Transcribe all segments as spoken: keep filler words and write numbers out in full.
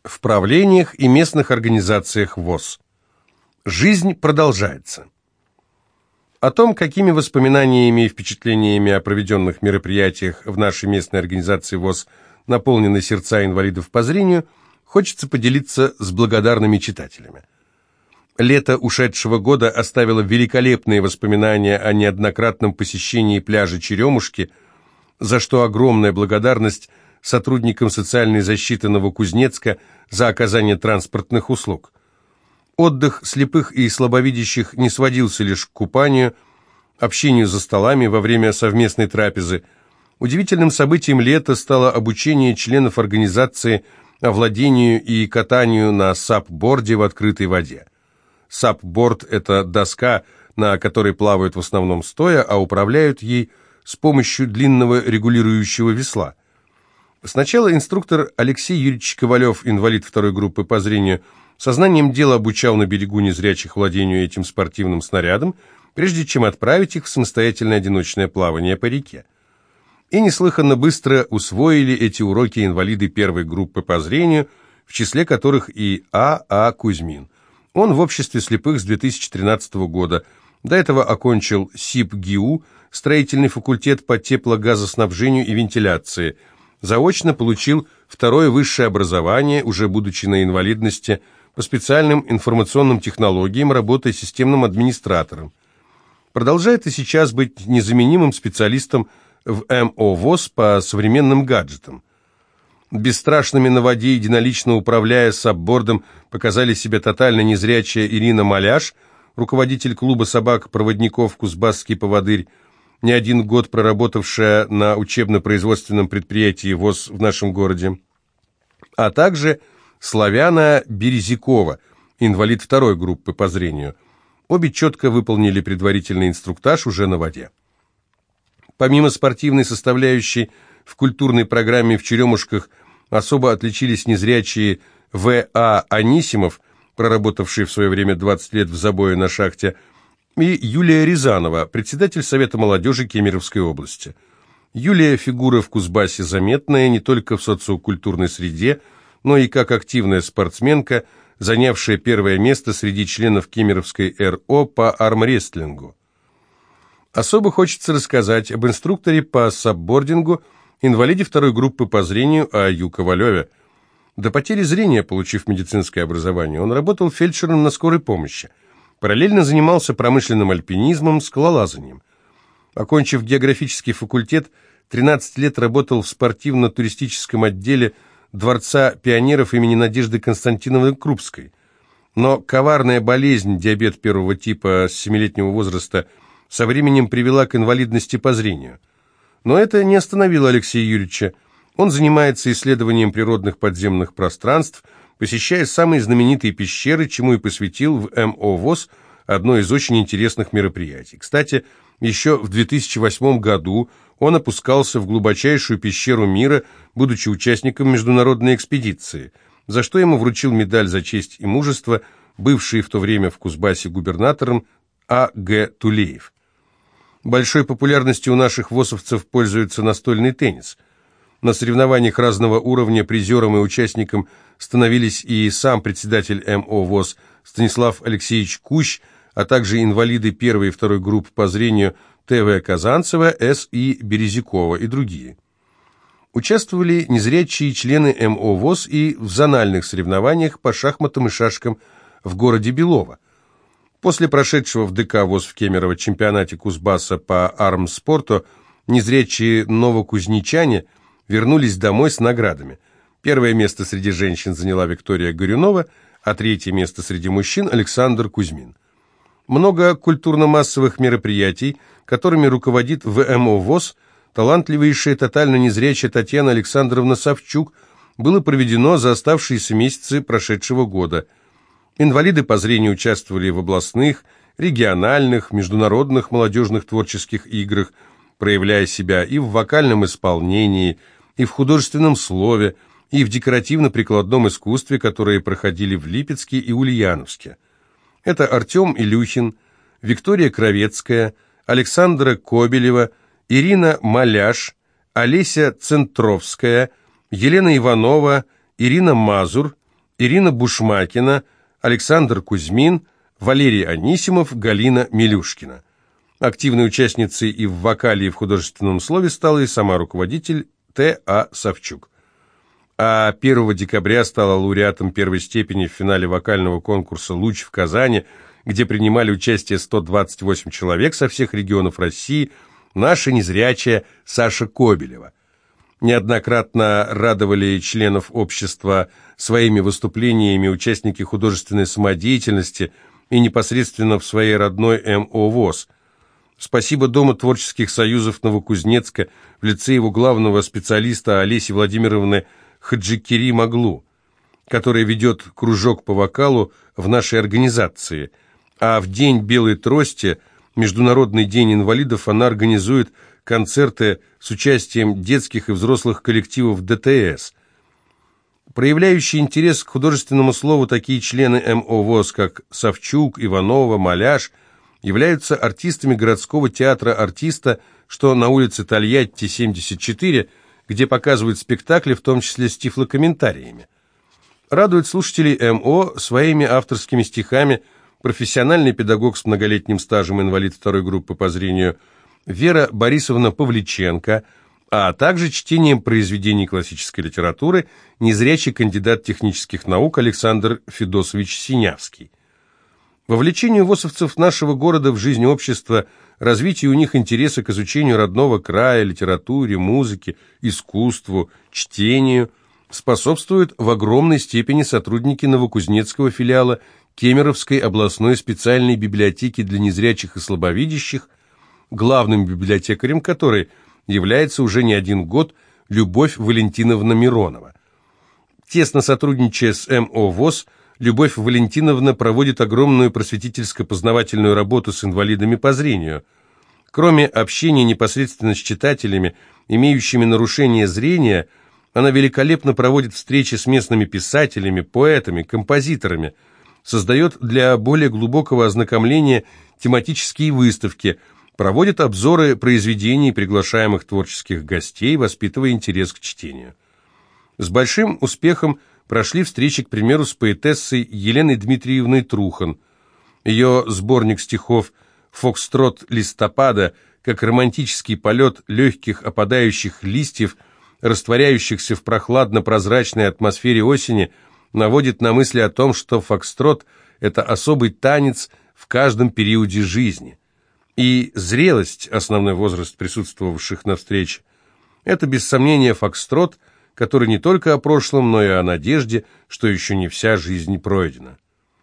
в правлениях и местных организациях ВОС. Жизнь продолжается. О том, какими воспоминаниями и впечатлениями о проведенных мероприятиях в нашей местной организации ВОС наполнены сердца инвалидов по зрению, хочется поделиться с благодарными читателями. Лето ушедшего года оставило великолепные воспоминания о неоднократном посещении пляжа Черемушки, за что огромная благодарность сотрудникам социальной защиты Новокузнецка за оказание транспортных услуг. Отдых слепых и слабовидящих не сводился лишь к купанию, общению за столами во время совместной трапезы. Удивительным событием лета стало обучение членов организации овладению и катанию на сап-борде в открытой воде. Сап-борд – это доска, на которой плавают в основном стоя, а управляют ей с помощью длинного регулирующего весла. Сначала инструктор Алексей Юрьевич Ковалев, инвалид второй группы по зрению, сознанием дела обучал на берегу незрячих владению этим спортивным снарядом, прежде чем отправить их в самостоятельное одиночное плавание по реке. И неслыханно быстро усвоили эти уроки инвалиды первой группы по зрению, в числе которых и А. А. Кузьмин. Он в обществе слепых с две тысячи тринадцатого года. До этого окончил СИП-ГИУ, строительный факультет по теплогазоснабжению и вентиляции. Заочно получил второе высшее образование, уже будучи на инвалидности, по специальным информационным технологиям, работая системным администратором. Продолжает и сейчас быть незаменимым специалистом в МОВОС по современным гаджетам. Бесстрашными на воде, единолично управляя саббордом, показали себя тотально незрячая Ирина Маляш, руководитель клуба собак-проводников «Кузбасский поводырь», не один год проработавшая на учебно-производственном предприятии ВОС в нашем городе, а также Славяна Березякова, инвалид второй группы по зрению. Обе четко выполнили предварительный инструктаж уже на воде. Помимо спортивной составляющей, в культурной программе в Черемушках особо отличились незрячие В. А. Анисимов, проработавший в свое время двадцать лет в забое на шахте, и Юлия Рязанова, председатель Совета молодежи Кемеровской области. Юлия фигура в Кузбассе заметная не только в социокультурной среде, но и как активная спортсменка, занявшая первое место среди членов Кемеровской эр о по армрестлингу. Особо хочется рассказать об инструкторе по саббордингу, инвалиде второй группы по зрению А. Ю. Ковалеве. До потери зрения, получив медицинское образование, он работал фельдшером на скорой помощи. Параллельно занимался промышленным альпинизмом, скалолазанием. Окончив географический факультет, тринадцать лет работал в спортивно-туристическом отделе Дворца пионеров имени Надежды Константиновны Крупской. Но коварная болезнь, диабет первого типа с семилетнего возраста, со временем привела к инвалидности по зрению. Но это не остановило Алексея Юрьевича. Он занимается исследованием природных подземных пространств, посещая самые знаменитые пещеры, чему и посвятил в МОВОС одно из очень интересных мероприятий. Кстати, еще в две тысячи восьмом году он опускался в глубочайшую пещеру мира, будучи участником международной экспедиции, за что ему вручил медаль за честь и мужество бывший в то время в Кузбассе губернатором А. Г. Тулеев. Большой популярностью у наших восовцев пользуется настольный теннис. На соревнованиях разного уровня призером и участником становились и сам председатель МОВОС Станислав Алексеевич Кущ, а также инвалиды первой и второй групп по зрению Т В Казанцева, С И Березякова и другие. Участвовали незрячие члены МОВОС и в зональных соревнованиях по шахматам и шашкам в городе Белово. После прошедшего в ДК ВОС в Кемерово чемпионате Кузбасса по армспорту незрячие новокузнечане вернулись домой с наградами. Первое место среди женщин заняла Виктория Горюнова, а третье место среди мужчин Александр Кузьмин. Много культурно-массовых мероприятий, которыми руководит в МОВОС талантливейшая тотально незрячая Татьяна Александровна Савчук, было проведено за оставшиеся месяцы прошедшего года. Инвалиды по зрению участвовали в областных, региональных, международных молодежных творческих играх, проявляя себя и в вокальном исполнении, и в художественном слове, и в декоративно-прикладном искусстве, которые проходили в Липецке и Ульяновске. Это Артем Илюхин, Виктория Кровецкая, Александра Кобелева, Ирина Маляш, Олеся Центровская, Елена Иванова, Ирина Мазур, Ирина Бушмакина, Александр Кузьмин, Валерий Анисимов, Галина Милюшкина. Активной участницей и в вокале, и в художественном слове стала и сама руководитель Т А Савчук. А первого декабря стала лауреатом первой степени в финале вокального конкурса «Луч» в Казани, где принимали участие сто двадцать восемь человек со всех регионов России, наша незрячая Саша Кобелева. Неоднократно радовали членов общества своими выступлениями участники художественной самодеятельности и непосредственно в своей родной эм о ВОС. Спасибо Дому творческих союзов Новокузнецка в лице его главного специалиста Олеси Владимировны Хаджикери Маглу, которая ведет кружок по вокалу в нашей организации, а в День Белой Трости, Международный день инвалидов, она организует концерты с участием детских и взрослых коллективов Дэ Тэ Эс. Проявляющие интерес к художественному слову такие члены эм о ВОС, как Савчук, Иванова, Маляш, являются артистами городского театра «Артиста», что на улице Тольятти, семьдесят четыре, где показывают спектакли, в том числе с тифлокомментариями. Радует слушателей эм о своими авторскими стихами профессиональный педагог с многолетним стажем, инвалид второй группы по зрению Вера Борисовна Павличенко, а также чтением произведений классической литературы незрячий кандидат технических наук Александр Федосович Синявский. Вовлечению восовцев нашего города в жизнь общества, развитию у них интереса к изучению родного края, литературе, музыке, искусству, чтению способствуют в огромной степени сотрудники Новокузнецкого филиала Кемеровской областной специальной библиотеки для незрячих и слабовидящих, главным библиотекарем которой является уже не один год Любовь Валентиновна Миронова. Тесно сотрудничая с эм о ВОС, Любовь Валентиновна проводит огромную просветительско-познавательную работу с инвалидами по зрению. Кроме общения непосредственно с читателями, имеющими нарушение зрения, она великолепно проводит встречи с местными писателями, поэтами, композиторами, создает для более глубокого ознакомления тематические выставки, проводит обзоры произведений приглашаемых творческих гостей, воспитывая интерес к чтению. С большим успехом прошли встречи, к примеру, с поэтессой Еленой Дмитриевной Трухан. Ее сборник стихов «Фокстрот листопада», как романтический полет легких опадающих листьев, растворяющихся в прохладно-прозрачной атмосфере осени, наводит на мысли о том, что фокстрот – это особый танец в каждом периоде жизни. И зрелость, основной возраст присутствовавших на встрече, это, без сомнения, фокстрот, который не только о прошлом, но и о надежде, что еще не вся жизнь пройдена.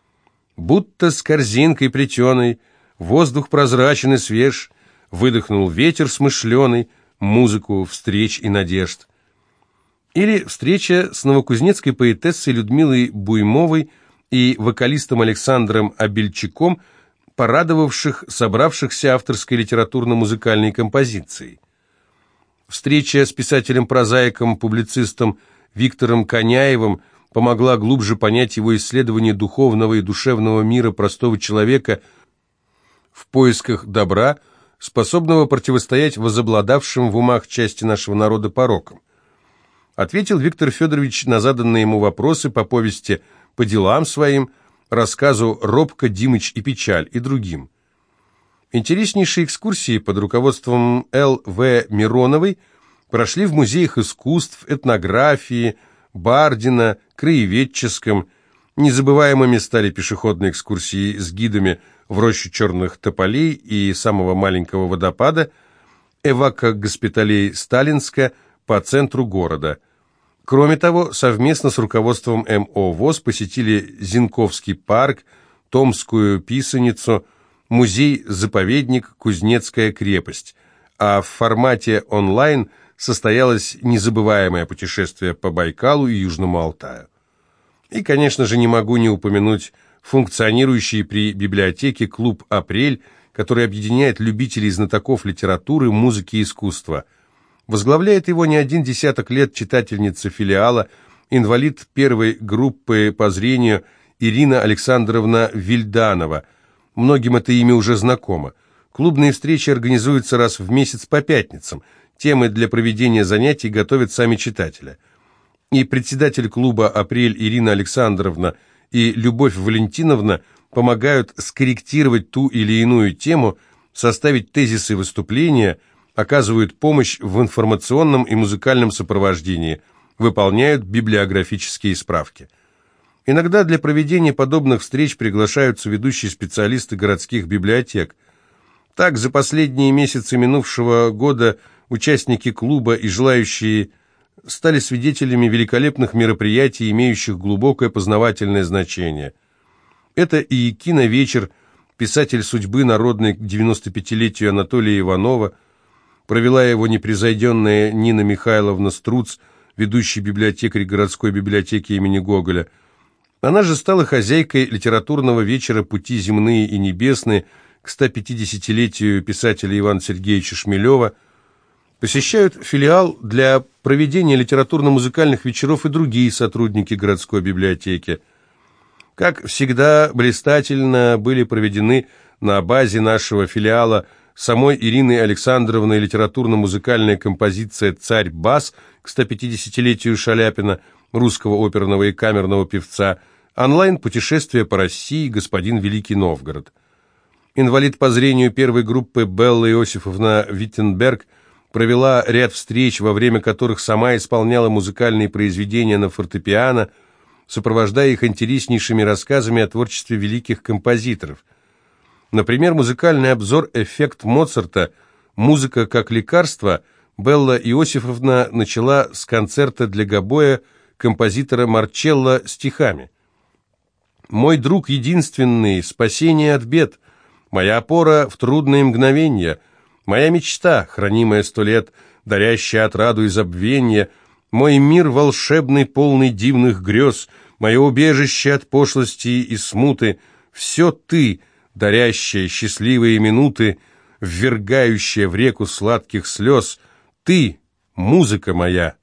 Будто с корзинкой плетеной, воздух прозрачен и свеж, выдохнул ветер смышленый, музыку встреч и надежд. Или встреча с новокузнецкой поэтессой Людмилой Буймовой и вокалистом Александром Обельчаком, порадовавших собравшихся авторской литературно-музыкальной композицией. Встреча с писателем-прозаиком, публицистом Виктором Коняевым помогла глубже понять его исследование духовного и душевного мира простого человека в поисках добра, способного противостоять возобладавшим в умах части нашего народа порокам. Ответил Виктор Федорович на заданные ему вопросы по повести «По делам своим», рассказу «Робко, Димыч и печаль» и другим. Интереснейшие экскурсии под руководством Л В Мироновой прошли в музеях искусств, этнографии, Бардина, краеведческом. Незабываемыми стали пешеходные экскурсии с гидами в рощу черных тополей и самого маленького водопада, эвака госпиталей Сталинска по центру города. Кроме того, совместно с руководством эм о ВОС посетили Зинковский парк, Томскую писаницу, музей-заповедник Кузнецкая крепость, а в формате онлайн состоялось незабываемое путешествие по Байкалу и Южному Алтаю. И, конечно же, не могу не упомянуть функционирующий при библиотеке клуб «Апрель», который объединяет любителей и знатоков литературы, музыки и искусства. Возглавляет его не один десяток лет читательница филиала, инвалид первой группы по зрению Ирина Александровна Вильданова. Многим это имя уже знакомо. Клубные встречи организуются раз в месяц по пятницам. Темы для проведения занятий готовят сами читатели. и председатель клуба «Апрель» Ирина Александровна и Любовь Валентиновна помогают скорректировать ту или иную тему, составить тезисы выступления, оказывают помощь в информационном и музыкальном сопровождении, выполняют библиографические справки. Иногда для проведения подобных встреч приглашаются ведущие специалисты городских библиотек. Так, за последние месяцы минувшего года участники клуба и желающие стали свидетелями великолепных мероприятий, имеющих глубокое познавательное значение. Это и киновечер, писатель судьбы народной к девяностопятилетию Анатолия Иванова, провела его непревзойденная Нина Михайловна Струц, ведущий библиотекарь городской библиотеки имени Гоголя. Она же стала хозяйкой литературного вечера «Пути земные и небесные» к стопятидесятилетию писателя Ивана Сергеевича Шмелева. Посещают филиал для проведения литературно-музыкальных вечеров и другие сотрудники городской библиотеки. Как всегда, блистательно были проведены на базе нашего филиала самой Ириной Александровной литературно-музыкальная композиция «Царь-бас» к стопятидесятилетию Шаляпина, русского оперного и камерного певца, онлайн-путешествие по России «Господин Великий Новгород». Инвалид по зрению первой группы Белла Иосифовна Виттенберг провела ряд встреч, во время которых сама исполняла музыкальные произведения на фортепиано, сопровождая их интереснейшими рассказами о творчестве великих композиторов. Например, музыкальный обзор «Эффект Моцарта. Музыка как лекарство» Белла Иосифовна начала с концерта для гобоя композитора Марчелло стихами. «Мой друг единственный, спасение от бед, моя опора в трудные мгновенья, моя мечта, хранимая сто лет, дарящая отраду и забвенья, мой мир волшебный, полный дивных грез, мое убежище от пошлости и смуты, все ты, дарящая счастливые минуты, ввергающая в реку сладких слез, ты, музыка моя».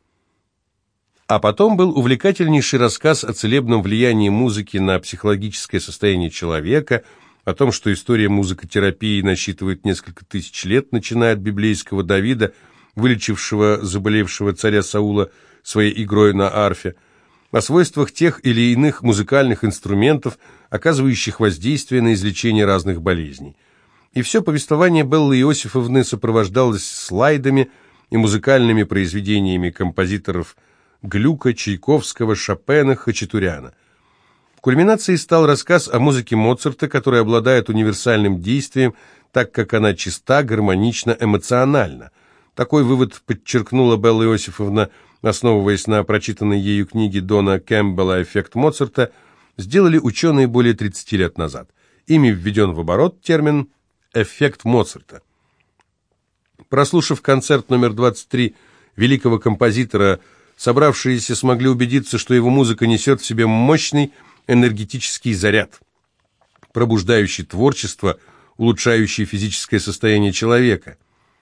А потом был увлекательнейший рассказ о целебном влиянии музыки на психологическое состояние человека, о том, что история музыкотерапии насчитывает несколько тысяч лет, начиная от библейского Давида, вылечившего заболевшего царя Саула своей игрой на арфе, о свойствах тех или иных музыкальных инструментов, оказывающих воздействие на излечение разных болезней. И все повествование Беллы Иосифовны сопровождалось слайдами и музыкальными произведениями композиторов Глюка, Чайковского, Шопена, Хачатуряна. Кульминацией стал рассказ о музыке Моцарта, которая обладает универсальным действием, так как она чиста, гармонична, эмоциональна. Такой вывод подчеркнула Белла Иосифовна, основываясь на прочитанной ею книге Дона Кэмпбелла «Эффект Моцарта», сделали ученые более тридцати лет назад. Ими введен в оборот термин «эффект Моцарта». Прослушав концерт номер двадцать три великого композитора, собравшиеся смогли убедиться, что его музыка несет в себе мощный энергетический заряд, пробуждающий творчество, улучшающий физическое состояние человека.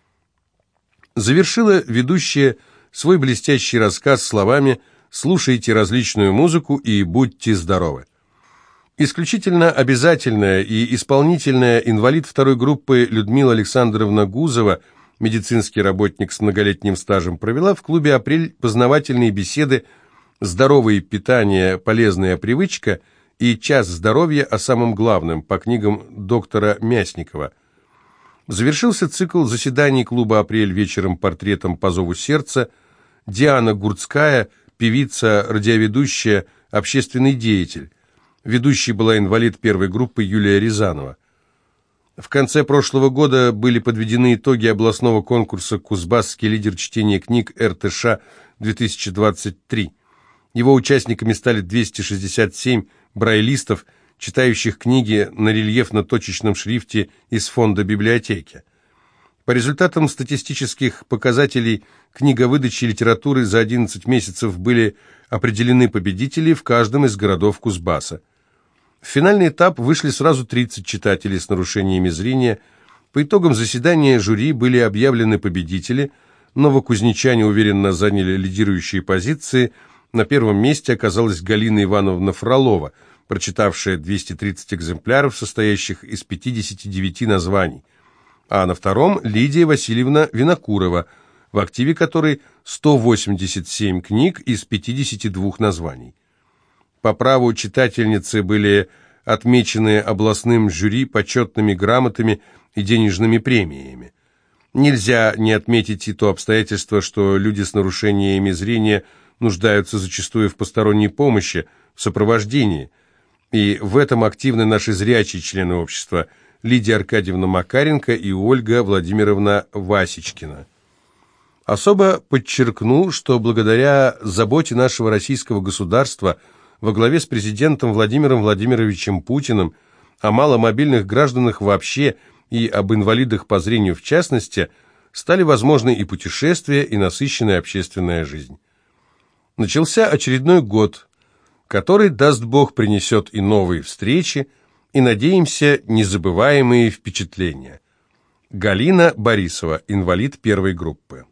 Завершила ведущая свой блестящий рассказ словами «Слушайте различную музыку и будьте здоровы». Исключительно обязательная и исполнительная инвалид второй группы Людмила Александровна Гузова, медицинский работник с многолетним стажем, провела в клубе «Апрель» познавательные беседы «Здоровое питание, полезная привычка» и «Час здоровья о самом главном» по книгам доктора Мясникова. Завершился цикл заседаний клуба «Апрель» вечером портретом по зову сердца. Диана Гурцкая, певица, радиоведущая, общественный деятель. Ведущей была инвалид первой группы Юлия Рязанова. В конце прошлого года были подведены итоги областного конкурса «Кузбасский лидер чтения книг эр тэ ша две тысячи двадцать три». Его участниками стали двести шестьдесят семь брайлистов, читающих книги на рельефно-точечном шрифте из фонда библиотеки. По результатам статистических показателей книговыдачи литературы за одиннадцать месяцев были определены победители в каждом из городов Кузбасса. В финальный этап вышли сразу тридцать читателей с нарушениями зрения. По итогам заседания жюри были объявлены победители. Новокузнечане уверенно заняли лидирующие позиции. На первом месте оказалась Галина Ивановна Фролова, прочитавшая двести тридцать экземпляров, состоящих из пятидесяти девяти названий. А на втором Лидия Васильевна Винокурова, в активе которой сто восемьдесят семь книг из пятидесяти двух названий. По праву читательницы были отмечены областным жюри почетными грамотами и денежными премиями. Нельзя не отметить и то обстоятельство, что люди с нарушениями зрения нуждаются зачастую в посторонней помощи, в сопровождении. И в этом активны наши зрячие члены общества Лидия Аркадьевна Макаренко и Ольга Владимировна Васечкина. Особо подчеркну, что благодаря заботе нашего российского государства во главе с президентом Владимиром Владимировичем Путиным о маломобильных гражданах вообще и об инвалидах по зрению в частности, стали возможны и путешествия, и насыщенная общественная жизнь. Начался очередной год, который, даст Бог, принесет и новые встречи, и, надеемся, незабываемые впечатления. Галина Борисова, инвалид первой группы.